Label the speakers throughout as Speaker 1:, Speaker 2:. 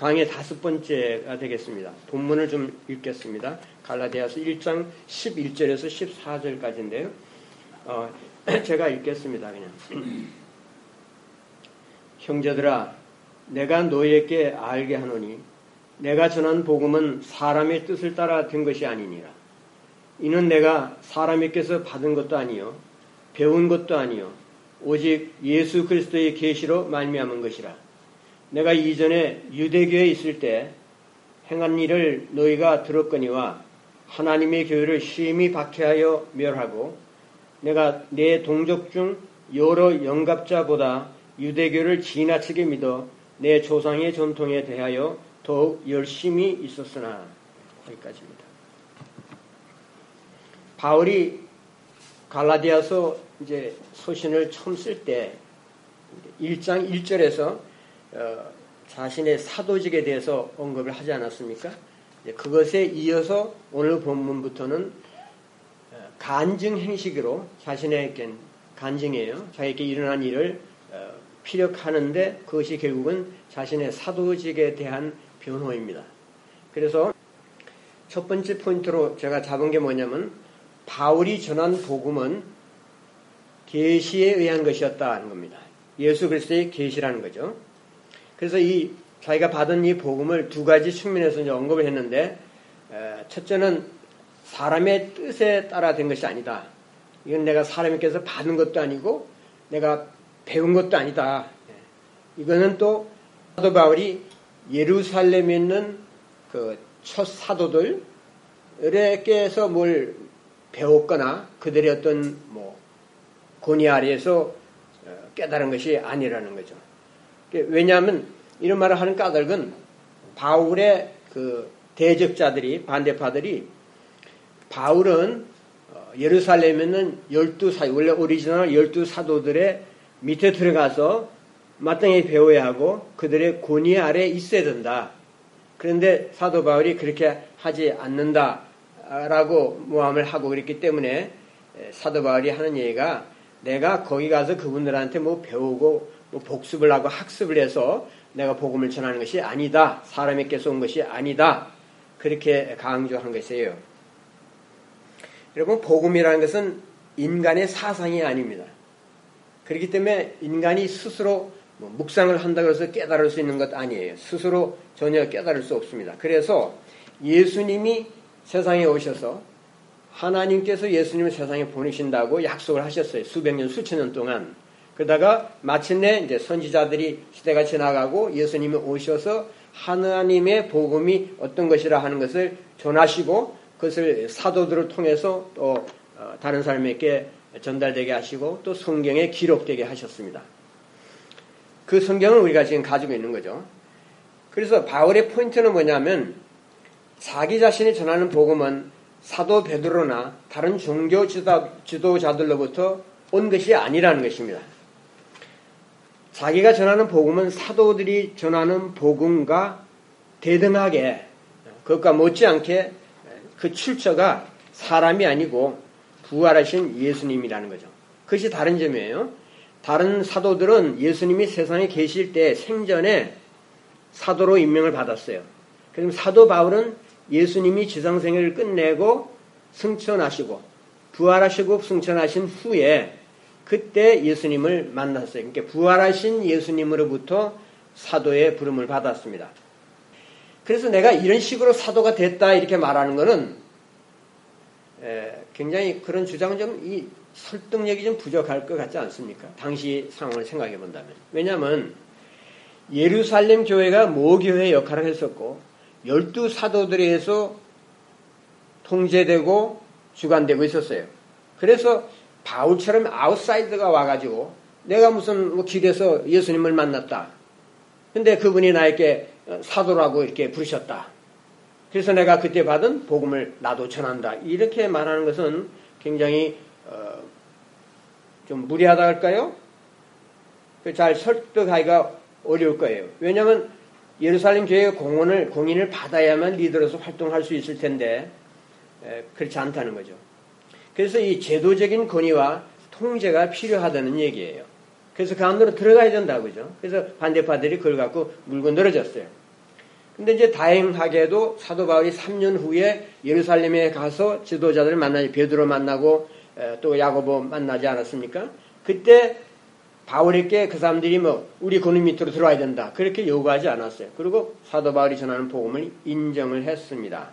Speaker 1: 강의 5번째가 되겠습니다. 본문을 좀 읽겠습니다. 갈라디아서 1장 11절에서 14절까지인데요. 제가 읽겠습니다. 그냥. 형제들아, 내가 너희에게 알게 하노니 내가 전한 복음은 사람의 뜻을 따라 된 것이 아니니라. 이는 내가 사람에게서 받은 것도 아니요 배운 것도 아니요 오직 예수 그리스도의 계시로 말미암은 것이라. 내가 이전에 유대교에 있을 때 행한 일을 너희가 들었거니와 하나님의 교회를 심히 박해하여 멸하고 내가 내 동족 중 여러 영갑자보다 유대교를 지나치게 믿어 내 조상의 전통에 대하여 더욱 열심히 있었으나. 거기까지입니다. 바울이 갈라디아서 이제 소신을 처음 쓸 때 1장 1절에서 자신의 사도직에 대해서 언급을 하지 않았습니까? 그것에 이어서 오늘 본문부터는 간증 행식으로 자신에게 간증이에요. 자기에게 일어난 일을 피력하는데 그것이 결국은 자신의 사도직에 대한 변호입니다. 그래서 첫 번째 포인트로 제가 잡은 게 뭐냐면 바울이 전한 복음은 계시에 의한 것이었다 하는 겁니다. 예수 그리스도의 계시라는 거죠. 그래서 자기가 받은 이 복음을 두 가지 측면에서 이제 언급을 했는데, 첫째는 사람의 뜻에 따라 된 것이 아니다. 이건 내가 사람에게서 받은 것도 아니고 내가 배운 것도 아니다. 이거는 또 사도 바울이 예루살렘에 있는 그 첫 사도들에게서 뭘 배웠거나 그들의 어떤 권위 아래에서 깨달은 것이 아니라는 거죠. 왜냐하면 이런 말을 하는 까닭은 바울의 그 대적자들이, 반대파들이 바울은 예루살렘에 있는 12사도, 원래 오리지널 12사도들의 밑에 들어가서 마땅히 배워야 하고 그들의 권위 아래에 있어야 된다. 그런데 사도 바울이 그렇게 하지 않는다라고 모함을 하고 그랬기 때문에 사도 바울이 하는 얘기가 내가 거기 가서 그분들한테 배우고 복습을 하고 학습을 해서 내가 복음을 전하는 것이 아니다. 사람에게서 온 것이 아니다. 그렇게 강조한 것이에요. 여러분, 복음이라는 것은 인간의 사상이 아닙니다. 그렇기 때문에 인간이 스스로 묵상을 한다고 해서 깨달을 수 있는 것 아니에요. 스스로 전혀 깨달을 수 없습니다. 그래서 예수님이 세상에 오셔서 하나님께서 예수님을 세상에 보내신다고 약속을 하셨어요. 수백 년, 수천 년 동안. 그러다가 마침내 이제 선지자들이 시대가 지나가고 예수님이 오셔서 하나님의 복음이 어떤 것이라 하는 것을 전하시고 그것을 사도들을 통해서 또 다른 사람에게 전달되게 하시고 또 성경에 기록되게 하셨습니다. 그 성경을 우리가 지금 가지고 있는 거죠. 그래서 바울의 포인트는 뭐냐면 자기 자신이 전하는 복음은 사도 베드로나 다른 종교 지도자들로부터 온 것이 아니라는 것입니다. 자기가 전하는 복음은 사도들이 전하는 복음과 대등하게 그것과 못지않게 그 출처가 사람이 아니고 부활하신 예수님이라는 거죠. 그것이 다른 점이에요. 다른 사도들은 예수님이 세상에 계실 때 생전에 사도로 임명을 받았어요. 그럼 사도 바울은 예수님이 지상생애를 끝내고 승천하시고 부활하시고 승천하신 후에 그때 예수님을 만났어요. 그러니까 부활하신 예수님으로부터 사도의 부름을 받았습니다. 그래서 내가 이런 식으로 사도가 됐다 이렇게 말하는 것은 굉장히 그런 주장은 좀 설득력이 좀 부족할 것 같지 않습니까? 당시 상황을 생각해 본다면. 왜냐하면 예루살렘 교회가 모교회의 역할을 했었고 12사도들에 의해서 통제되고 주관되고 있었어요. 그래서 바울처럼 아웃사이더가 와가지고 내가 무슨 길에서 예수님을 만났다. 근데 그분이 나에게 사도라고 이렇게 부르셨다. 그래서 내가 그때 받은 복음을 나도 전한다. 이렇게 말하는 것은 굉장히 좀 무리하다 할까요? 잘 설득하기가 어려울 거예요. 왜냐하면 예루살렘 교회의 공인을 받아야만 리더로서 활동할 수 있을 텐데 그렇지 않다는 거죠. 그래서 이 제도적인 권위와 통제가 필요하다는 얘기예요. 그래서 그 안으로 들어가야 된다고 그죠. 그래서 반대파들이 그걸 갖고 물고 늘어졌어요. 근데 이제 다행하게도 사도 바울이 3년 후에 예루살렘에 가서 지도자들을 만나지, 베드로 만나고 또 야고보 만나지 않았습니까? 그때 바울에게 그 사람들이 우리 군인 밑으로 들어와야 된다, 그렇게 요구하지 않았어요. 그리고 사도 바울이 전하는 복음을 인정을 했습니다.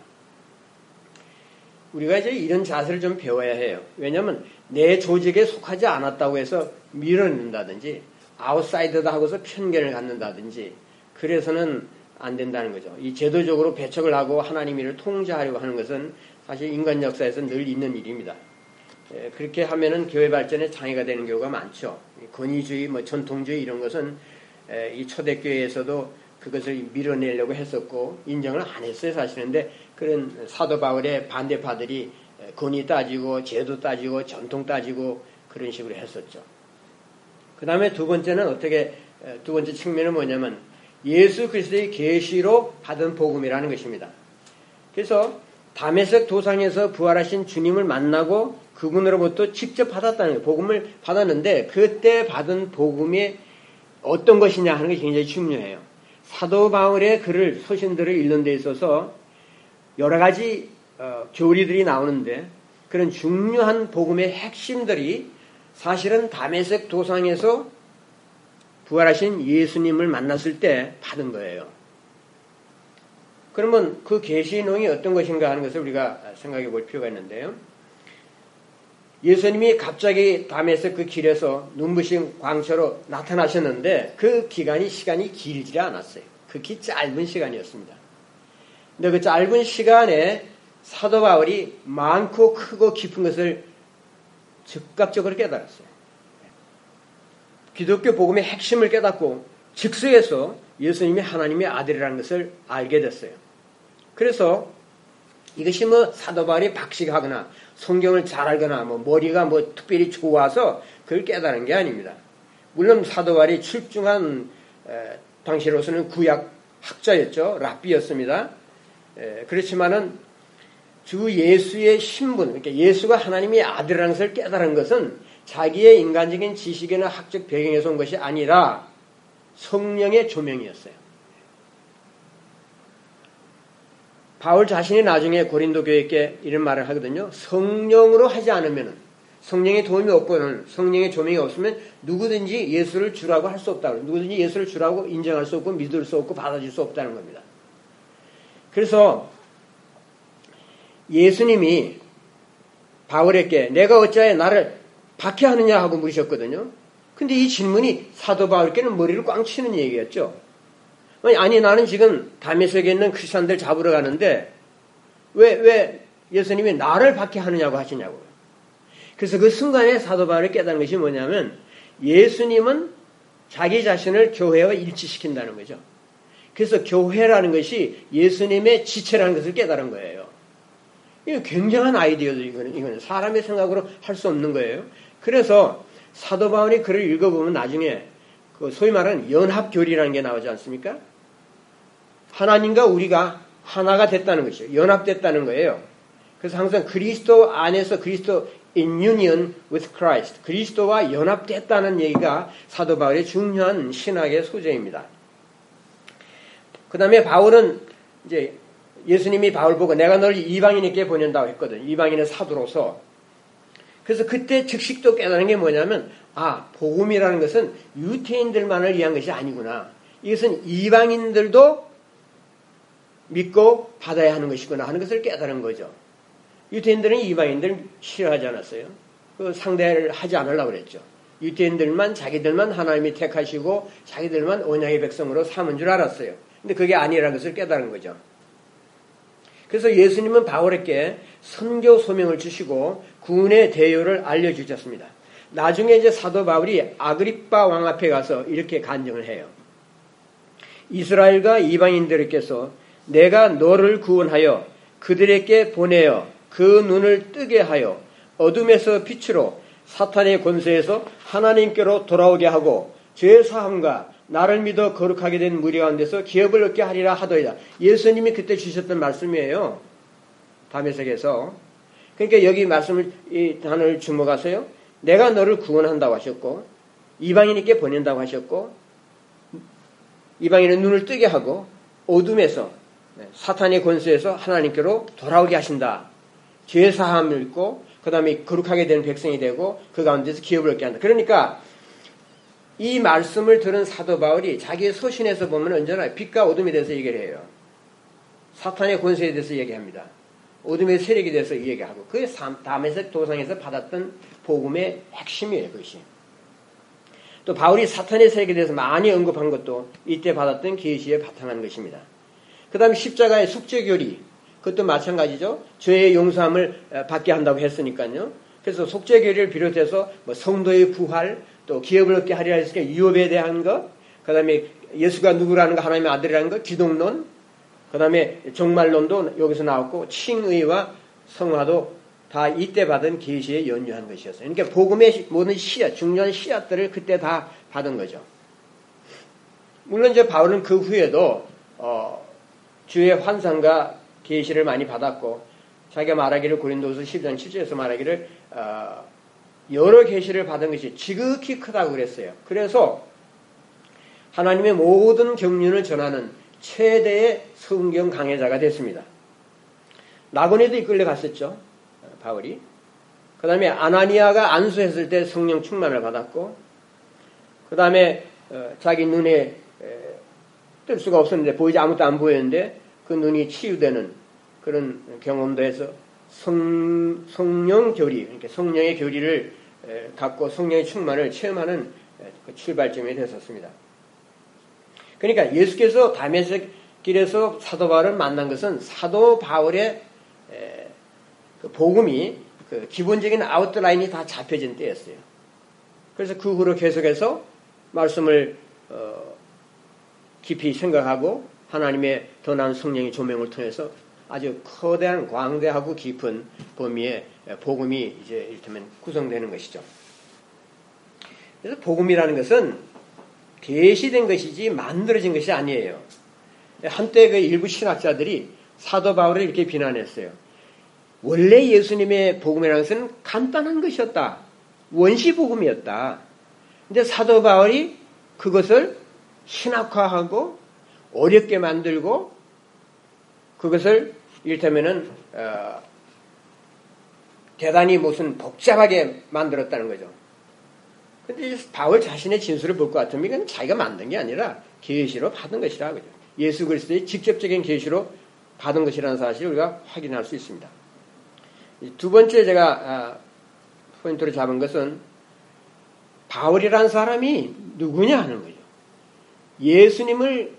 Speaker 1: 우리가 이제 이런 자세를 좀 배워야 해요. 왜냐하면 내 조직에 속하지 않았다고 해서 밀어낸다든지 아웃사이더다 하고서 편견을 갖는다든지 그래서는 안 된다는 거죠. 이 제도적으로 배척을 하고 하나님 일을 통제하려고 하는 것은 사실 인간 역사에서 늘 있는 일입니다. 그렇게 하면은 교회 발전에 장애가 되는 경우가 많죠. 권위주의, 전통주의 이런 것은 이 초대교회에서도 그것을 밀어내려고 했었고 인정을 안 했어요, 사실은. 근데 그런 사도 바울의 반대파들이 권위 따지고 제도 따지고 전통 따지고 그런 식으로 했었죠. 그 다음에 두 번째는 두 번째 측면은 뭐냐면 예수 그리스도의 계시로 받은 복음이라는 것입니다. 그래서 다메섹 도상에서 부활하신 주님을 만나고 그분으로부터 직접 받았다는 거예요. 복음을 받았는데 그때 받은 복음이 어떤 것이냐 하는 것이 굉장히 중요해요. 사도 바울의 글을, 서신들을 읽는 데 있어서 여러 가지 교리들이 나오는데 그런 중요한 복음의 핵심들이 사실은 다메섹 도상에서 부활하신 예수님을 만났을 때 받은 거예요. 그러면 그 계시의 내용이 어떤 것인가 하는 것을 우리가 생각해 볼 필요가 있는데요. 예수님이 갑자기 다메섹 그 길에서 눈부신 광채로 나타나셨는데 그 시간이 길지 않았어요. 극히 짧은 시간이었습니다. 근데 그 짧은 시간에 사도 바울이 많고 크고 깊은 것을 즉각적으로 깨달았어요. 기독교 복음의 핵심을 깨닫고 즉석에서 예수님이 하나님의 아들이라는 것을 알게 됐어요. 그래서 이것이 사도 바울이 박식하거나 성경을 잘 알거나 머리가 특별히 좋아서 그걸 깨달은 게 아닙니다. 물론 사도 바울이 출중한 당시로서는 구약 학자였죠. 랍비였습니다. 그렇지만은 주 예수의 신분, 그러니까 예수가 하나님의 아들이라는 것을 깨달은 것은 자기의 인간적인 지식이나 학적 배경에서 온 것이 아니라 성령의 조명이었어요. 바울 자신이 나중에 고린도 교회에 이런 말을 하거든요. 성령으로 하지 않으면, 성령의 도움이 없고는, 성령의 조명이 없으면 누구든지 예수를 주라고 할 수 없다고, 누구든지 예수를 주라고 인정할 수 없고 믿을 수 없고 받아줄 수 없다는 겁니다. 그래서 예수님이 바울에게 내가 어찌하여 나를 박해하느냐 하고 물으셨거든요. 근데 이 질문이 사도 바울에게는 머리를 꽝 치는 얘기였죠. 아니 나는 지금 다메섹에 있는 크리스찬들 잡으러 가는데 왜 예수님이 나를 박해하느냐고 하시냐고요. 그래서 그 순간에 사도 바울이 깨달은 것이 뭐냐면 예수님은 자기 자신을 교회와 일치시킨다는 거죠. 그래서 교회라는 것이 예수님의 지체라는 것을 깨달은 거예요. 이거 굉장한 아이디어죠. 이거는 사람의 생각으로 할 수 없는 거예요. 그래서 사도 바울이 글을 읽어보면 나중에 그 소위 말하는 연합교리라는 게 나오지 않습니까? 하나님과 우리가 하나가 됐다는 것이죠. 연합됐다는 거예요. 그래서 항상 그리스도 안에서 그리스도 in union with Christ, 그리스도와 연합됐다는 얘기가 사도 바울의 중요한 신학의 소재입니다. 그 다음에 바울은 이제 예수님이 바울 보고 내가 너를 이방인에게 보낸다고 했거든. 이방인의 사도로서. 그래서 그때 즉시도 깨달은 게 뭐냐면 복음이라는 것은 유태인들만을 위한 것이 아니구나. 이것은 이방인들도 믿고 받아야 하는 것이구나 하는 것을 깨달은 거죠. 유태인들은 이방인들을 싫어하지 않았어요. 그 상대를 하지 않으려고 그랬죠. 유태인들만 자기들만 하나님이 택하시고 자기들만 언약의 백성으로 삼은 줄 알았어요. 근데 그게 아니라는 것을 깨달은 거죠. 그래서 예수님은 바울에게 선교 소명을 주시고 구원의 대요를 알려주셨습니다. 나중에 이제 사도 바울이 아그리빠 왕 앞에 가서 이렇게 간증을 해요. 이스라엘과 이방인들께서 내가 너를 구원하여 그들에게 보내어 그 눈을 뜨게 하여 어둠에서 빛으로 사탄의 권세에서 하나님께로 돌아오게 하고 죄 사함과 나를 믿어 거룩하게 된 무리 가운데서 기업을 얻게 하리라 하더이다. 예수님이 그때 주셨던 말씀이에요. 다메섹에서. 그러니까 여기 말씀을, 이 단어를 주목하세요. 내가 너를 구원한다고 하셨고 이방인에게 보낸다고 하셨고 이방인의 눈을 뜨게 하고 어둠에서 사탄의 권세에서 하나님께로 돌아오게 하신다. 죄 사함을 입고 그 다음에 거룩하게 되는 백성이 되고 그 가운데서 기업을 얻게 한다. 그러니까 이 말씀을 들은 사도 바울이 자기의 서신에서 보면 언제나 빛과 어둠에 대해서 얘기를 해요. 사탄의 권세에 대해서 얘기합니다. 어둠의 세력에 대해서 얘기하고 그게 다메섹 도상에서 받았던 복음의 핵심이에요. 그것이. 또 바울이 사탄의 세력에 대해서 많이 언급한 것도 이때 받았던 계시에 바탕한 것입니다. 그 다음에 십자가의 속죄교리 그것도 마찬가지죠. 죄의 용서함을 받게 한다고 했으니까요. 그래서 속죄교리를 비롯해서 뭐 성도의 부활 또 기업을 얻게 하리라 했으니까 유업에 대한 것, 그 다음에 예수가 누구라는 거, 하나님의 아들이라는 것, 기독론, 그 다음에 종말론도 여기서 나왔고 칭의와 성화도 다 이때 받은 계시에 연유한 것이었어요. 그러니까 복음의 모든 씨앗, 중요한 씨앗들을 그때 다 받은 거죠. 물론 이제 바울은 그 후에도 주의 환상과 계시를 많이 받았고 자기가 말하기를 고린도서 10장 7절에서 말하기를 여러 계시를 받은 것이 지극히 크다고 그랬어요. 그래서 하나님의 모든 경륜을 전하는 최대의 성경 강해자가 됐습니다. 낙원에도 이끌려 갔었죠. 바울이. 그 다음에 아나니아가 안수했을 때 성령 충만을 받았고 그 다음에 자기 눈에 뜰 수가 없었는데 보이지 아무것도 안 보였는데 그 눈이 치유되는 그런 경험도 해서 성령 교리, 그러니까 성령의 교리를 갖고 성령의 충만을 체험하는 그 출발점이 됐었습니다. 그러니까 예수께서 다메섹 길에서 사도 바울을 만난 것은 사도 바울의 그 복음이 그 기본적인 아웃라인이 다 잡혀진 때였어요. 그래서 그 후로 계속해서 말씀을 깊이 생각하고 하나님의 더 나은 성령의 조명을 통해서 아주 거대한 광대하고 깊은 범위의 복음이 이제 이를테면 구성되는 것이죠. 그래서 복음이라는 것은 계시된 것이지 만들어진 것이 아니에요. 한때 그 일부 신학자들이 사도 바울을 이렇게 비난했어요. 원래 예수님의 복음이라는 것은 간단한 것이었다. 원시 복음이었다. 근데 사도 바울이 그것을 신학화하고 어렵게 만들고 그것을 이를테면은 대단히 무슨 복잡하게 만들었다는 거죠. 근데 바울 자신의 진술을 볼 것 같으면 이건 자기가 만든 게 아니라 계시로 받은 것이라 그죠. 예수 그리스도의 직접적인 계시로 받은 것이라는 사실을 우리가 확인할 수 있습니다. 두 번째 제가 포인트로 잡은 것은 바울이라는 사람이 누구냐 하는 거죠. 예수님을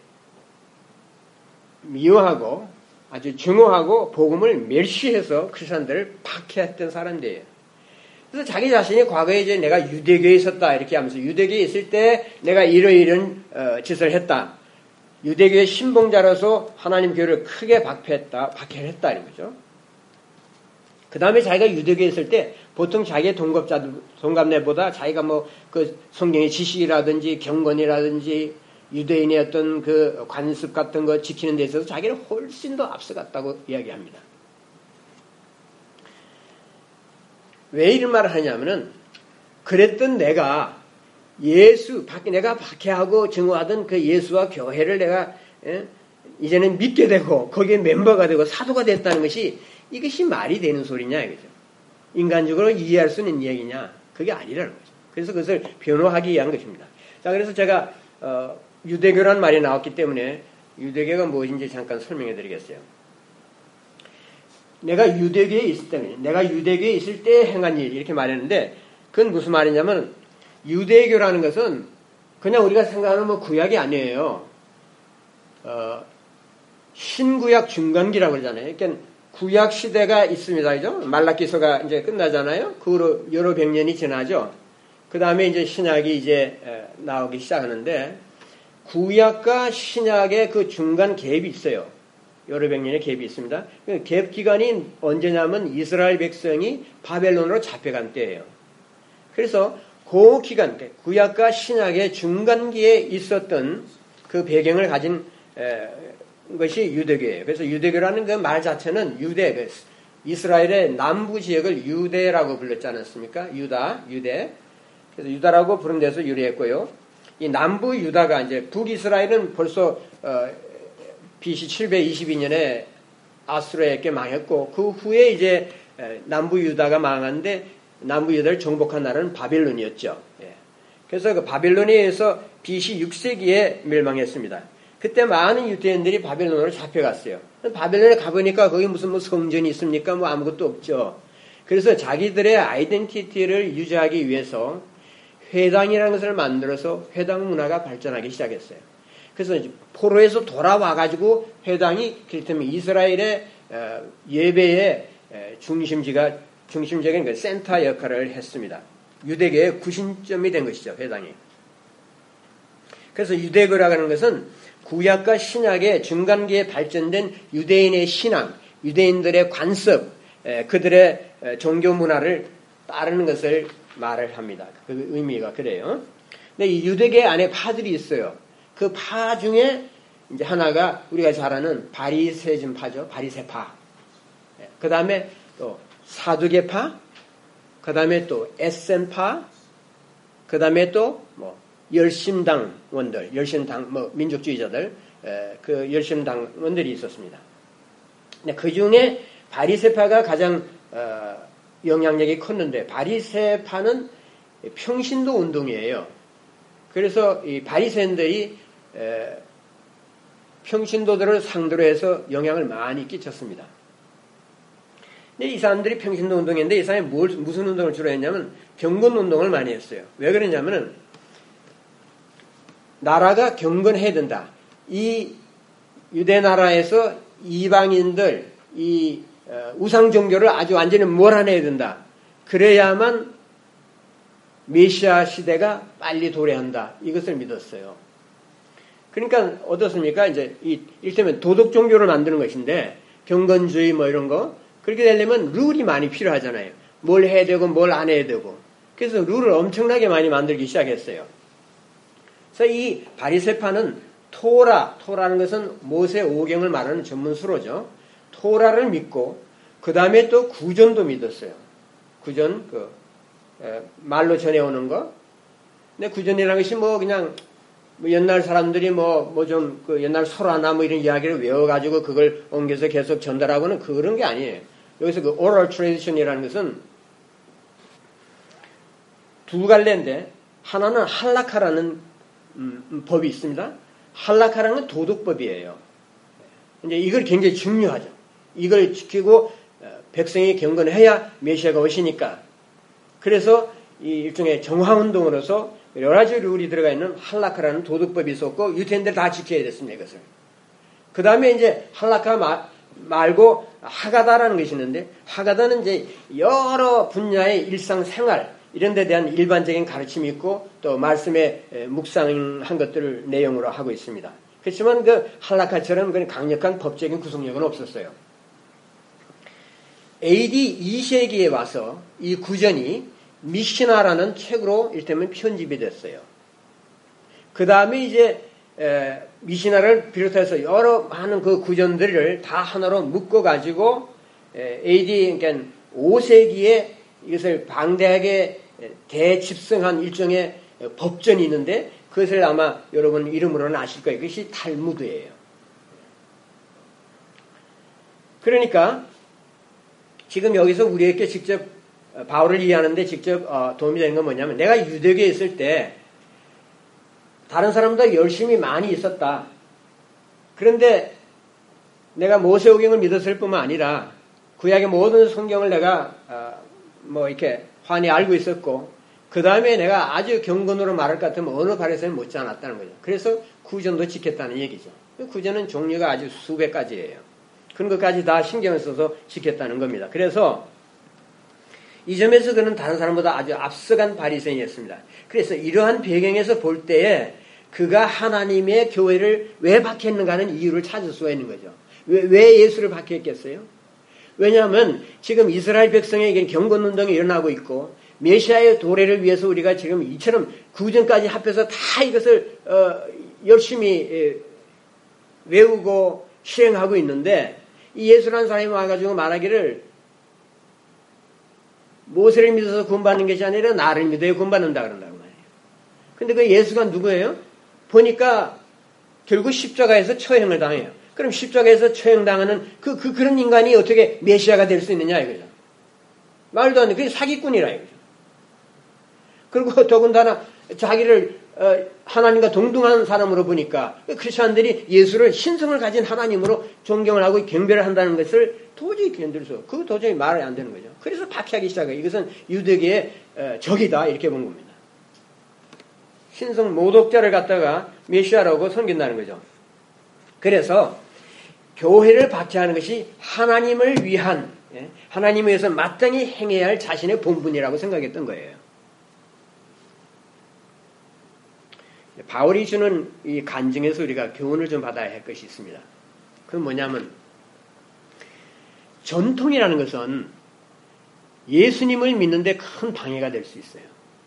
Speaker 1: 미워하고 아주 증오하고 복음을 멸시해서 크리스천들을 박해했던 사람들이에요. 그래서 자기 자신이 과거에 이제 내가 유대교에 있었다 이렇게 하면서 유대교에 있을 때 내가 이러이런 짓을 했다. 유대교의 신봉자로서 하나님 교회를 크게 박해를 했다 이런 거죠. 그 다음에 자기가 유대교에 있을 때 보통 자기의 동갑내보다 자기가 뭐 그 성경의 지식이라든지 경건이라든지 유대인의 어떤 그 관습 같은 거 지키는 데 있어서 자기를 훨씬 더 앞서갔다고 이야기합니다. 왜 이런 말을 하냐면은 그랬던 내가 내가 박해하고 증오하던 그 예수와 교회를 내가 이제는 믿게 되고 거기에 멤버가 되고 사도가 됐다는 것이 이것이 말이 되는 소리냐 이거죠. 인간적으로 이해할 수 있는 이야기냐 그게 아니라는 거죠. 그래서 그것을 변호하기 위한 것입니다. 자, 그래서 제가 유대교라는 말이 나왔기 때문에 유대교가 무엇인지 잠깐 설명해 드리겠어요. 내가 유대교에 있을 때 행한 일 이렇게 말했는데 그건 무슨 말이냐면 유대교라는 것은 그냥 우리가 생각하는 뭐 구약이 아니에요. 신구약 중간기라고 그러잖아요. 그러니까 구약 시대가 있습니다. 그죠? 말라기서가 이제 끝나잖아요. 그 후로 여러 백 년이 지나죠. 그 다음에 이제 신약이 이제 나오기 시작하는데 구약과 신약의 그 중간 갭이 있어요. 여러 백 년의 갭이 있습니다. 그 갭 기간이 언제냐면 이스라엘 백성이 바벨론으로 잡혀간 때예요. 그래서 그 기간, 구약과 신약의 중간기에 있었던 그 배경을 가진 것이 유대교예요. 그래서 유대교라는 그 말 자체는 유대, 이스라엘의 남부 지역을 유대라고 불렀지 않았습니까? 유대. 그래서 유다라고 부른 데서 유래했고요. 이 남부 유다가 이제 북이스라엘은 벌써 BC 722년에 아수르에게 망했고 그 후에 이제 남부 유다가 망한데 남부 유다를 정복한 나라는 바빌론이었죠. 그래서 그 바빌론에서 BC 6세기에 멸망했습니다. 그때 많은 유대인들이 바빌론으로 잡혀갔어요. 바빌론에 가보니까 거기 무슨 뭐 성전이 있습니까? 뭐 아무것도 없죠. 그래서 자기들의 아이덴티티를 유지하기 위해서 회당이라는 것을 만들어서 회당 문화가 발전하기 시작했어요. 그래서 포로에서 돌아와가지고 회당이 그렇다면 이스라엘의 예배의 중심적인 그 센터 역할을 했습니다. 유대계의 구심점이 된 것이죠, 회당이. 그래서 유대교라고 하는 것은 구약과 신약의 중간기에 발전된 유대인의 신앙, 유대인들의 관습, 그들의 종교 문화를 따르는 것을 말을 합니다. 그 의미가 그래요. 근데 이 유대계 안에 파들이 있어요. 그 파 중에 이제 하나가 우리가 잘 아는 바리새즘파죠. 바리새파. 그 다음에 또 사두개파, 그 다음에 또 에센파, 그 다음에 또 뭐 열심당원들, 뭐 민족주의자들, 그 열심당원들이 있었습니다. 근데 그 중에 바리새파가 가장 영향력이 컸는데 바리새파는 평신도 운동이에요. 그래서 이 바리새인들이 평신도들을 상대로 해서 영향을 많이 끼쳤습니다. 근데 이 사람들이 평신도 운동했는데 이 사람이 무슨 운동을 주로 했냐면 경건 운동을 많이 했어요. 왜 그러냐면은 나라가 경건해야 된다. 이 유대 나라에서 이방인들 이 우상 종교를 아주 완전히 몰아내야 된다. 그래야만 메시아 시대가 빨리 도래한다. 이것을 믿었어요. 그러니까 어떻습니까? 이제 이를테면 도덕 종교를 만드는 것인데 경건주의 뭐 이런 거 그렇게 되려면 룰이 많이 필요하잖아요. 뭘 해야 되고 뭘 안 해야 되고. 그래서 룰을 엄청나게 많이 만들기 시작했어요. 그래서 이 바리새파는 토라는 것은 모세 오경을 말하는 전문 수로죠. 토라를 믿고 그 다음에 또 구전도 믿었어요. 구전 말로 전해오는 거. 근데 구전이라는 것이 뭐 그냥 뭐 옛날 사람들이 그 옛날 소라나 뭐 이런 이야기를 외워가지고 그걸 옮겨서 계속 전달하고는 그런 게 아니에요. 여기서 그 oral tradition이라는 것은 두 갈래인데 하나는 할라카라는 법이 있습니다. 할라카라는 건 도덕법이에요. 이제 이걸 굉장히 중요하죠. 이걸 지키고 백성이 경건해야 메시아가 오시니까. 그래서 이 일종의 정화운동으로서 여러 가지 룰이 들어가 있는 할라카라는 도덕법이 있었고 유대인들 다 지켜야 됐습니다. 이것을. 그 다음에 이제 할라카 말고 하가다라는 것이 있는데 하가다는 이제 여러 분야의 일상생활 이런 데 대한 일반적인 가르침이 있고 또 말씀에 묵상한 것들을 내용으로 하고 있습니다. 그렇지만 그 할라카처럼 그런 강력한 법적인 구속력은 없었어요. AD 2세기에 와서 이 구전이 미시나라는 책으로 이를테면 편집이 됐어요. 그 다음에 이제 미시나를 비롯해서 여러 많은 그 구전들을 다 하나로 묶어가지고 AD 그러니까 5세기에 이것을 방대하게 대집성한 일종의 법전이 있는데 그것을 아마 여러분 이름으로는 아실 거예요. 그것이 탈무드예요. 그러니까 지금 여기서 우리에게 직접 바울을 이해하는데 직접 도움이 되는 건 뭐냐면 내가 유대교에 있을 때 다른 사람보다 열심히 많이 있었다. 그런데 내가 모세오경을 믿었을 뿐만 아니라 구약의 모든 성경을 내가 뭐 이렇게 환히 알고 있었고 그 다음에 내가 아주 경건으로 말할 것 같으면 어느 바리새인 못지 않았다는 거죠. 그래서 구전도 지켰다는 얘기죠. 구전은 종류가 아주 수백 가지예요. 그런 것까지 다 신경을 써서 지켰다는 겁니다. 그래서 이 점에서 그는 다른 사람보다 아주 앞서간 바리새인이었습니다. 그래서 이러한 배경에서 볼 때에 그가 하나님의 교회를 왜 박해했는가 하는 이유를 찾을 수가 있는 거죠. 왜 예수를 박해했겠어요? 왜냐하면 지금 이스라엘 백성에게 경건운동이 일어나고 있고 메시아의 도래를 위해서 우리가 지금 이처럼 구전까지 합해서 다 이것을 열심히 외우고 실행하고 있는데 이 예수라는 사람이 와가지고 말하기를 모세를 믿어서 구원받는 것이 아니라 나를 믿어야 구원받는다 그런다고 말이에요. 근데 그 예수가 누구예요? 보니까 결국 십자가에서 처형을 당해요. 그럼 십자가에서 처형당하는 그런 인간이 어떻게 메시아가 될 수 있느냐 이거죠. 말도 안 돼. 그게 사기꾼이라 이거죠. 그리고 더군다나 자기를 하나님과 동등한 사람으로 보니까 크리스천들이 예수를 신성을 가진 하나님으로 존경을 하고 경배를 한다는 것을 도저히 견딜 수 없고 그거 도저히 말이 안 되는 거죠. 그래서 박해하기 시작해요. 이것은 유대계의 적이다 이렇게 본 겁니다. 신성 모독자를 갖다가 메시아라고 섬긴다는 거죠. 그래서 교회를 박해하는 것이 하나님을 위한 하나님에 의해서 마땅히 행해야 할 자신의 본분이라고 생각했던 거예요. 바울이 주는 이 간증에서 우리가 교훈을 좀 받아야 할 것이 있습니다. 그건 뭐냐면 전통이라는 것은 예수님을 믿는데 큰 방해가 될 수 있어요.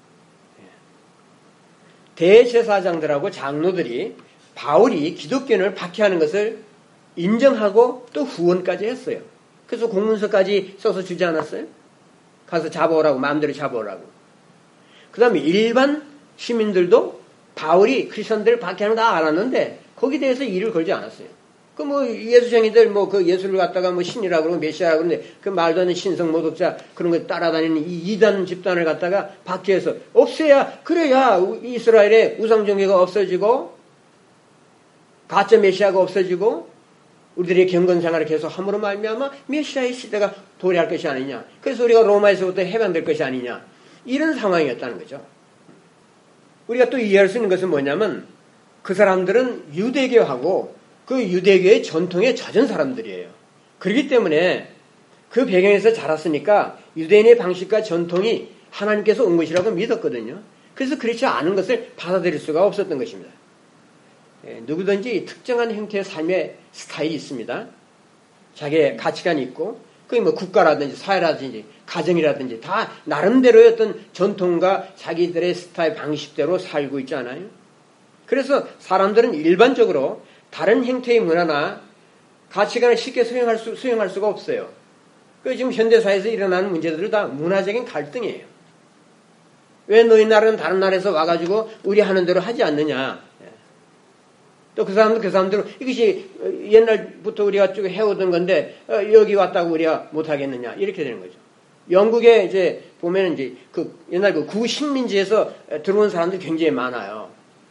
Speaker 1: 대제사장들하고 장로들이 바울이 기독교인을 박해하는 것을 인정하고 또 후원까지 했어요. 그래서 공문서까지 써서 주지 않았어요? 가서 잡아오라고, 마음대로 잡아오라고. 그 다음에 일반 시민들도 바울이 크리스천들을 박해하는 거 다 알았는데 거기에 대해서 일을 걸지 않았어요. 그 뭐 예수쟁이들 뭐 그 예수를 갖다가 뭐 신이라고 그러고 메시아라고 그러는데 그 말도 안 되는 신성 모독자 그런 거 따라다니는 이 이단 집단을 갖다가 박해해서 없애야 그래야 이스라엘의 우상 종교가 없어지고 가짜 메시아가 없어지고 우리들의 경건 생활을 계속 함으로 말미암아 메시아의 시대가 도래할 것이 아니냐. 그래서 우리가 로마에서부터 해방될 것이 아니냐. 이런 상황이었다는 거죠. 우리가 또 이해할 수 있는 것은 뭐냐면 그 사람들은 유대교하고 그 유대교의 전통에 젖은 사람들이에요. 그렇기 때문에 그 배경에서 자랐으니까 유대인의 방식과 전통이 하나님께서 온 것이라고 믿었거든요. 그래서 그렇지 않은 것을 받아들일 수가 없었던 것입니다. 누구든지 특정한 형태의 삶의 스타일이 있습니다. 자기의 가치관이 있고 그게 뭐 국가라든지 사회라든지 가정이라든지 다 나름대로의 어떤 전통과 자기들의 스타일 방식대로 살고 있지 않아요? 그래서 사람들은 일반적으로 다른 형태의 문화나 가치관을 쉽게 수용할 수가 없어요. 그 지금 현대사회에서 일어나는 문제들은 다 문화적인 갈등이에요. 왜 너희 나라는 다른 나라에서 와가지고 우리 하는 대로 하지 않느냐? 또 그 사람들은 이것이 옛날부터 우리가 쭉 해오던 건데 여기 왔다고 우리가 못하겠느냐 이렇게 되는 거죠. 영국에 이제 보면 이제 그 옛날 그 구식민지에서 들어온 사람들이 굉장히 많아요.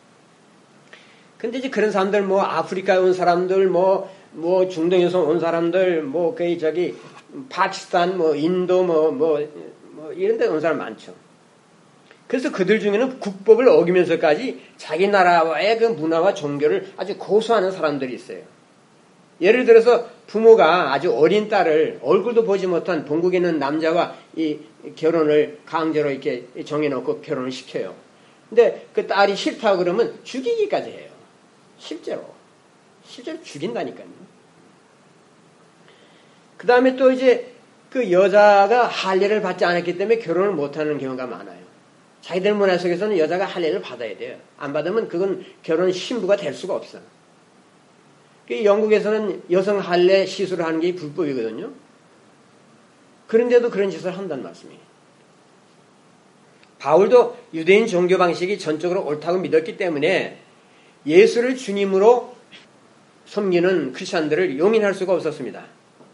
Speaker 1: 근데 이제 그런 사람들 뭐 아프리카에 온 사람들 뭐 중동에서 온 사람들 뭐 거의 저기 파키스탄 뭐 인도 뭐 이런 데 온 사람 많죠. 그래서 그들 중에는 국법을 어기면서까지 자기 나라와의 그 문화와 종교를 아주 고수하는 사람들이 있어요. 예를 들어서 부모가 아주 어린 딸을 얼굴도 보지 못한 본국에 있는 남자와 이 결혼을 강제로 이렇게 정해놓고 결혼을 시켜요. 근데 그 딸이 싫다고 그러면 죽이기까지 해요. 실제로 죽인다니까요. 그 다음에 또 이제 그 여자가 할례를 받지 않았기 때문에 결혼을 못하는 경우가 많아요. 자기들 문화 속에서는 여자가 할례를 받아야 돼요. 안 받으면 그건 결혼 신부가 될 수가 없어. 영국에서는 여성 할례 시술을 하는 게 불법이거든요. 그런데도 그런 짓을 한다는 말씀이에요. 바울도 유대인 종교 방식이 전적으로 옳다고 믿었기 때문에 예수를 주님으로 섬기는 크리스천들을 용인할 수가 없었습니다.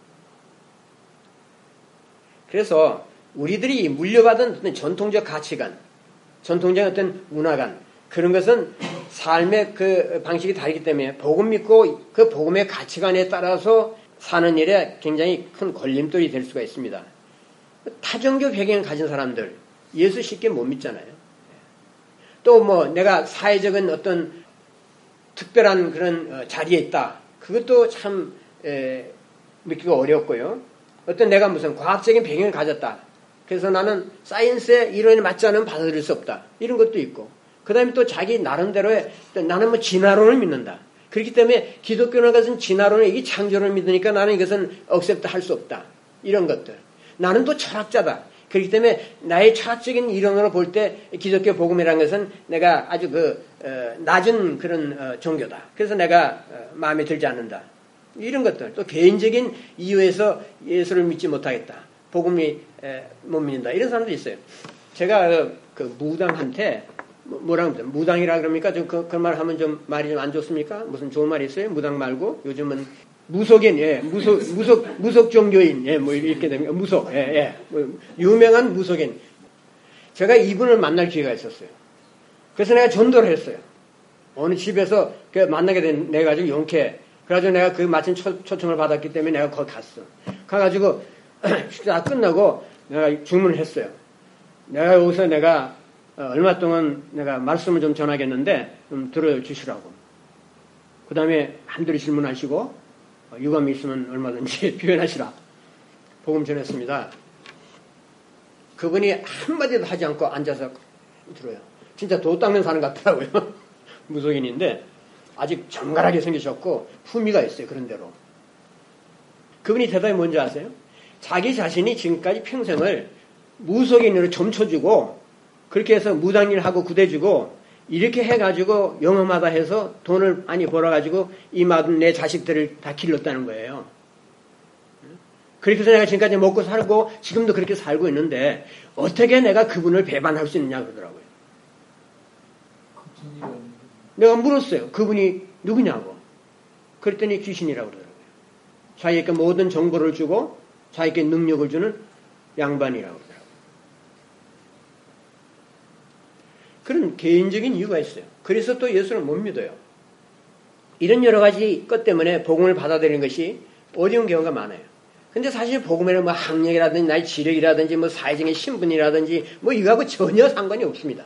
Speaker 1: 그래서 우리들이 물려받은 어떤 전통적 가치관, 전통적 어떤 문화관, 그런 것은 삶의 그 방식이 다르기 때문에 복음 믿고 그 복음의 가치관에 따라서 사는 일에 굉장히 큰 걸림돌이 될 수가 있습니다. 타종교 배경을 가진 사람들, 예수 쉽게 못 믿잖아요. 또 뭐 내가 사회적인 어떤 특별한 그런 자리에 있다. 그것도 참 믿기가 어렵고요. 어떤 내가 무슨 과학적인 배경을 가졌다. 그래서 나는 사이언스의 이론에 맞지 않으면 받아들일 수 없다. 이런 것도 있고. 그 다음에 또 자기 나름대로의 나는 뭐 진화론을 믿는다. 그렇기 때문에 기독교는 것은 진화론의 이 창조를 믿으니까 나는 이것은 억셉트 할 수 없다. 이런 것들. 나는 또 철학자다. 그렇기 때문에 나의 철학적인 이론으로 볼 때 기독교 복음이라는 것은 내가 아주 낮은 그런 종교다. 그래서 내가 마음에 들지 않는다. 이런 것들. 또 개인적인 이유에서 예수를 믿지 못하겠다. 복음이 못 믿는다. 이런 사람도 있어요. 제가 그 무당한테 뭐라 그럽니까? 무당이라 그럽니까? 그런 말 하면 좀 말이 좀 안 좋습니까? 무슨 좋은 말이 있어요? 무당 말고 요즘은 무속인, 예, 무속 종교인, 예, 뭐 이렇게 됩니다. 무속, 예, 예, 뭐 유명한 무속인. 제가 이분을 만날 기회가 있었어요. 그래서 내가 전도를 했어요. 어느 집에서 만나게 돼 가지고 용케. 그래가지고 내가 그 마침 초청을 받았기 때문에 내가 거기 갔어. 가가지고 식사 끝나고 내가 주문을 했어요. 내가 여기서 내가 얼마 동안 내가 말씀을 좀 전하겠는데 좀 들어주시라고. 그 다음에 한둘이 질문하시고 유감이 있으면 얼마든지 표현하시라. 복음 전했습니다. 그분이 한마디도 하지 않고 앉아서 들어요. 진짜 도 닦는 사람 같더라고요. 무속인인데 아직 정갈하게 생기셨고 품위가 있어요. 그런 대로. 그분이 대답이 뭔지 아세요? 자기 자신이 지금까지 평생을 무속인으로 점쳐주고 그렇게 해서 무당일하고 구대주고 이렇게 해가지고 영험하다 해서 돈을 많이 벌어가지고 이 많은 내 자식들을 다 길렀다는 거예요. 그렇게 해서 내가 지금까지 먹고 살고 지금도 그렇게 살고 있는데 어떻게 내가 그분을 배반할 수 있느냐 그러더라고요. 내가 물었어요. 그분이 누구냐고. 그랬더니 귀신이라고 그러더라고요. 자기에게 모든 정보를 주고 자기에게 능력을 주는 양반이라고 그러더라고요. 그런 개인적인 이유가 있어요. 그래서 또 예수를 못 믿어요. 이런 여러 가지 것 때문에 복음을 받아들이는 것이 어려운 경우가 많아요. 근데 사실 복음에는 뭐 학력이라든지 나의 지력이라든지 뭐 사회적인 신분이라든지 뭐 이거하고 전혀 상관이 없습니다.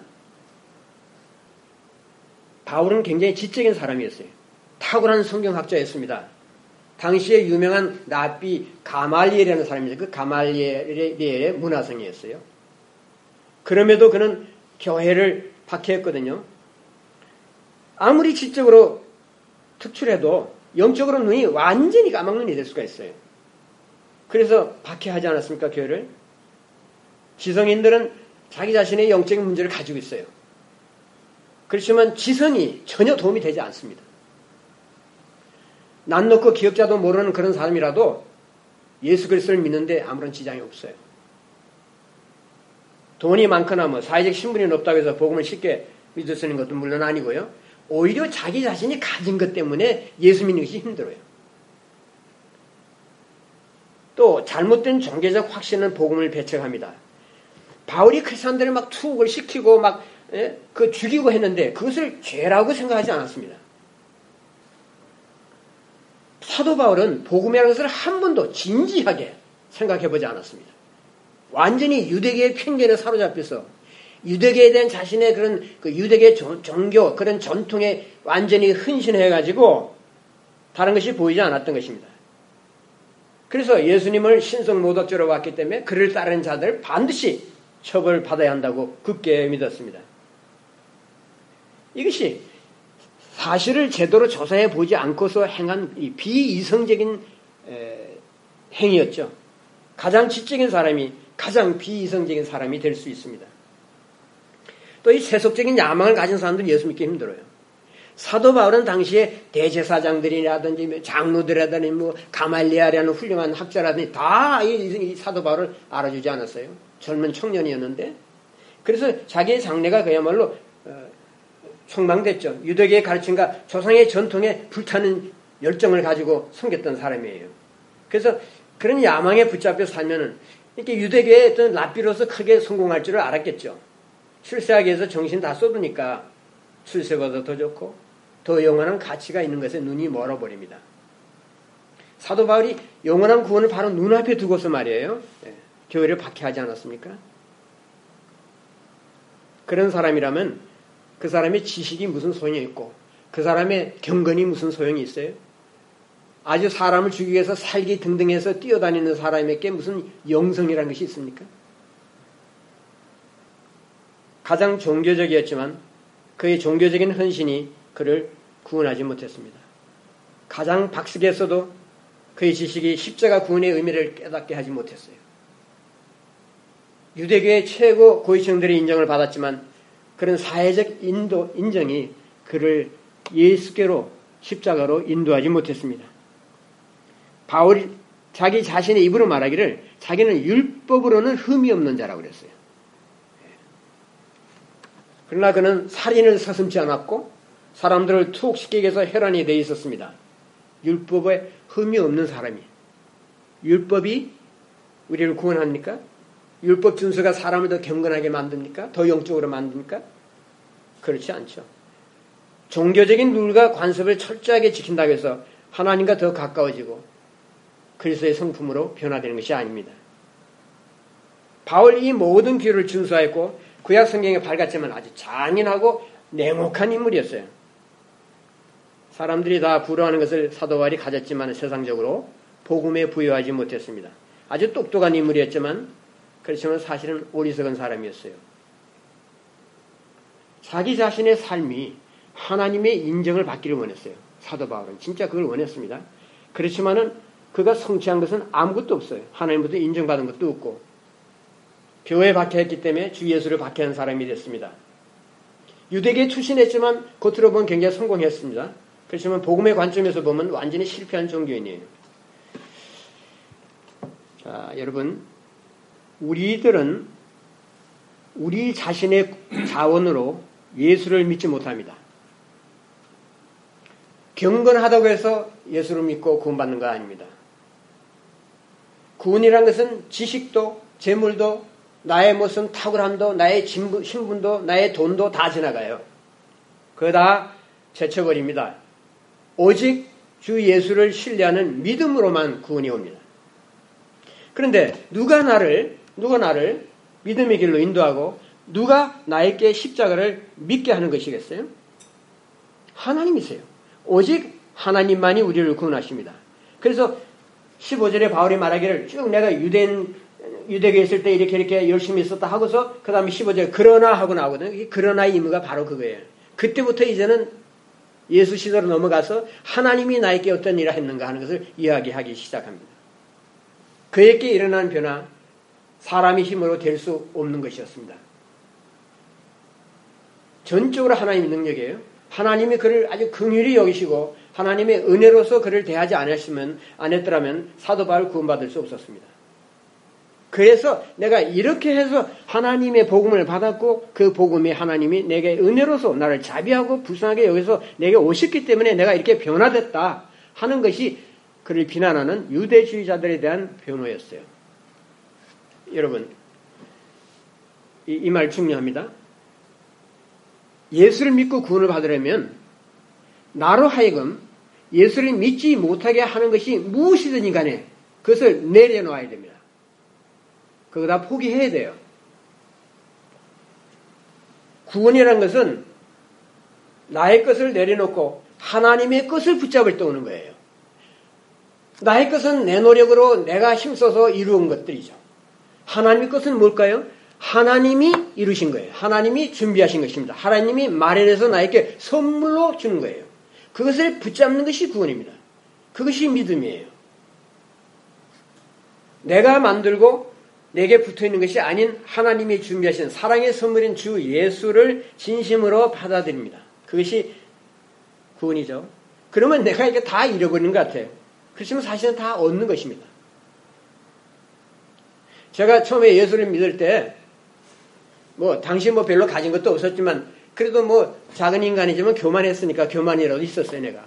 Speaker 1: 바울은 굉장히 지적인 사람이었어요. 탁월한 성경학자였습니다. 당시에 유명한 랍비 가말리엘이라는 사람이었어요. 그 가말리엘의 문화생이었어요. 그럼에도 그는 교회를 박해했거든요. 아무리 지적으로 특출해도 영적으로 눈이 완전히 까막눈이 될 수가 있어요. 그래서 박해하지 않았습니까? 교회를. 지성인들은 자기 자신의 영적인 문제를 가지고 있어요. 그렇지만 지성이 전혀 도움이 되지 않습니다. 난 놓고 기억자도 모르는 그런 사람이라도 예수 그리스도를 믿는데 아무런 지장이 없어요. 돈이 많거나 뭐 사회적 신분이 높다고 해서 복음을 쉽게 믿을 수 있는 것도 물론 아니고요. 오히려 자기 자신이 가진 것 때문에 예수 믿는 것이 힘들어요. 또 잘못된 종교적 확신은 복음을 배척합니다. 바울이 크리스찬들을 막 투옥을 시키고 막 그 죽이고 했는데 그것을 죄라고 생각하지 않았습니다. 사도 바울은 복음이라는 것을 한 번도 진지하게 생각해보지 않았습니다. 완전히 유대계의 편견에 사로잡혀서 유대계에 대한 자신의 그런 그 유대계 종교 그런 전통에 완전히 헌신해가지고 다른 것이 보이지 않았던 것입니다. 그래서 예수님을 신성 모독죄로 봤기 때문에 그를 따르는 자들 반드시 처벌받아야 한다고 굳게 믿었습니다. 이것이 사실을 제대로 조사해 보지 않고서 행한 이 비이성적인 행위였죠. 가장 지적인 사람이 가장 비이성적인 사람이 될 수 있습니다. 또 이 세속적인 야망을 가진 사람들은 예수 믿기 힘들어요. 사도 바울은 당시에 대제사장들이라든지 장로들이라든지 뭐 가말리아라는 훌륭한 학자라든지 다 이 사도 바울을 알아주지 않았어요. 젊은 청년이었는데 그래서 자기의 장래가 그야말로 촉망됐죠. 유대계의 가르침과 조상의 전통에 불타는 열정을 가지고 섬겼던 사람이에요. 그래서 그런 야망에 붙잡혀 살면은 이렇게 유대계의 어떤 랍비로서 크게 성공할 줄을 알았겠죠. 출세하기 위해서 정신 다 쏟으니까 출세보다 더 좋고 더 영원한 가치가 있는 것에 눈이 멀어버립니다. 사도 바울이 영원한 구원을 바로 눈앞에 두고서 말이에요. 교회를 박해하지 않았습니까? 그런 사람이라면 그 사람의 지식이 무슨 소용이 있고 그 사람의 경건이 무슨 소용이 있어요? 아주 사람을 죽이기 위해서 살기 등등해서 뛰어다니는 사람에게 무슨 영성이라는 것이 있습니까? 가장 종교적이었지만 그의 종교적인 헌신이 그를 구원하지 못했습니다. 가장 박식했어도 그의 지식이 십자가 구원의 의미를 깨닫게 하지 못했어요. 유대교의 최고 고위층들의 인정을 받았지만 그런 사회적 인정이 그를 예수께로 십자가로 인도하지 못했습니다. 바울이 자기 자신의 입으로 말하기를 자기는 율법으로는 흠이 없는 자라고 그랬어요. 그러나 그는 살인을 서슴지 않았고 사람들을 투옥시키기 위해서 혈안이 되어 있었습니다. 율법에 흠이 없는 사람이. 율법이 우리를 구원합니까? 율법 준수가 사람을 더 경건하게 만듭니까? 더 영적으로 만듭니까? 그렇지 않죠. 종교적인 룰과 관습을 철저하게 지킨다고 해서 하나님과 더 가까워지고 그리스도의 성품으로 변화되는 것이 아닙니다. 바울 이 모든 규율을 준수하였고 구약 성경에 밝았지만 아주 잔인하고 냉혹한 인물이었어요. 사람들이 다 부러워하는 것을 사도 바울이 가졌지만 세상적으로 복음에 부여하지 못했습니다. 아주 똑똑한 인물이었지만 그렇지만 사실은 어리석은 사람이었어요. 자기 자신의 삶이 하나님의 인정을 받기를 원했어요. 사도 바울은 진짜 그걸 원했습니다. 그렇지만은 그가 성취한 것은 아무것도 없어요. 하나님부터 인정받은 것도 없고 교회에 박해했기 때문에 주 예수를 박해한 사람이 됐습니다. 유대계에 출신했지만 겉으로 보면 굉장히 성공했습니다. 그렇지만 복음의 관점에서 보면 완전히 실패한 종교인이에요. 자, 여러분, 우리들은 우리 자신의 자원으로 예수를 믿지 못합니다. 경건하다고 해서 예수를 믿고 구원받는 거 아닙니다. 구원이란 것은 지식도, 재물도, 나의 무슨 탁월함도, 나의 신분도, 나의 돈도 다 지나가요. 그거 다 제쳐버립니다. 오직 주 예수를 신뢰하는 믿음으로만 구원이 옵니다. 그런데 누가 나를 믿음의 길로 인도하고 누가 나에게 십자가를 믿게 하는 것이겠어요? 하나님이세요. 오직 하나님만이 우리를 구원하십니다. 그래서 15절에 바울이 말하기를 쭉 내가 유대교에 있을 때 이렇게 열심히 있었다 하고서 그 다음에 15절에 그러나 하고 나오거든요. 그러나의 의미가 바로 그거예요. 그때부터 이제는 예수 시대로 넘어가서 하나님이 나에게 어떤 일을 했는가 하는 것을 이야기하기 시작합니다. 그에게 일어난 변화, 사람의 힘으로 될 수 없는 것이었습니다. 전적으로 하나님의 능력이에요. 하나님이 그를 아주 긍휼히 여기시고 하나님의 은혜로서 그를 대하지 않았더라면 사도 바울 구원받을 수 없었습니다. 그래서 내가 이렇게 해서 하나님의 복음을 받았고 그 복음이 하나님이 내게 은혜로서 나를 자비하고 불쌍하게 여기서 내게 오셨기 때문에 내가 이렇게 변화됐다 하는 것이 그를 비난하는 유대주의자들에 대한 변호였어요. 여러분, 이 말 중요합니다. 예수를 믿고 구원을 받으려면 나로 하여금 예수를 믿지 못하게 하는 것이 무엇이든지 간에 그것을 내려놓아야 됩니다. 그거 다 포기해야 돼요. 구원이라는 것은 나의 것을 내려놓고 하나님의 것을 붙잡을 때 오는 거예요. 나의 것은 내 노력으로 내가 힘써서 이루은 것들이죠. 하나님의 것은 뭘까요? 하나님이 이루신 거예요. 하나님이 준비하신 것입니다. 하나님이 마련해서 나에게 선물로 주는 거예요. 그것을 붙잡는 것이 구원입니다. 그것이 믿음이에요. 내가 만들고 내게 붙어있는 것이 아닌 하나님이 준비하신 사랑의 선물인 주 예수를 진심으로 받아들입니다. 그것이 구원이죠. 그러면 내가 이게 다 잃어버리는 것 같아요. 그렇지만 사실은 다 얻는 것입니다. 제가 처음에 예수를 믿을 때 당시 별로 가진 것도 없었지만 그래도 작은 인간이지만 교만했으니까 교만이라도 있었어요, 내가.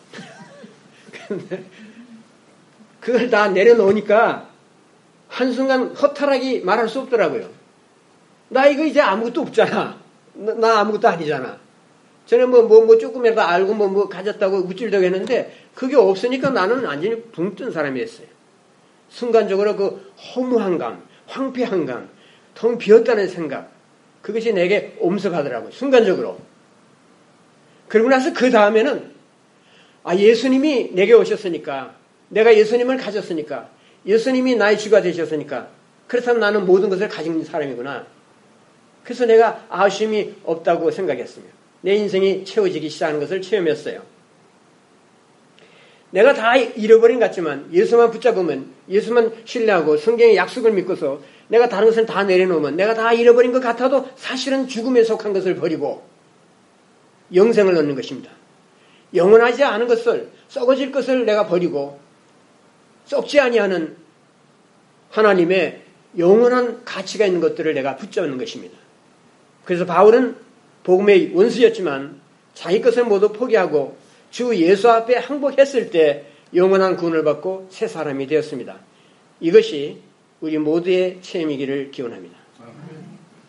Speaker 1: 근데 그걸 다 내려놓으니까 한순간 허탈하게 말할 수 없더라고요. 나 이거 이제 아무것도 없잖아. 나 아무것도 아니잖아. 전에 조금이라도 알고 가졌다고 우쭐대고 했는데 그게 없으니까 나는 완전히 붕 뜬 사람이었어요. 순간적으로 그 허무한 감, 황폐한 감, 텅 비었다는 생각, 그것이 내게 옴습하더라고요. 순간적으로. 그러고 나서 그 다음에는 예수님이 내게 오셨으니까, 내가 예수님을 가졌으니까, 예수님이 나의 주가 되셨으니까, 그렇다면 나는 모든 것을 가진 사람이구나. 그래서 내가 아쉬움이 없다고 생각했습니다. 내 인생이 채워지기 시작하는 것을 체험했어요. 내가 다 잃어버린 것 같지만 예수만 붙잡으면, 예수만 신뢰하고 성경의 약속을 믿고서 내가 다른 것을 다 내려놓으면 내가 다 잃어버린 것 같아도 사실은 죽음에 속한 것을 버리고 영생을 얻는 것입니다. 영원하지 않은 것을, 썩어질 것을 내가 버리고 썩지 아니하는 하나님의 영원한 가치가 있는 것들을 내가 붙잡는 것입니다. 그래서 바울은 복음의 원수였지만 자기 것을 모두 포기하고 주 예수 앞에 항복했을 때 영원한 구원을 받고 새 사람이 되었습니다. 이것이 우리 모두의 체험이기를 기원합니다.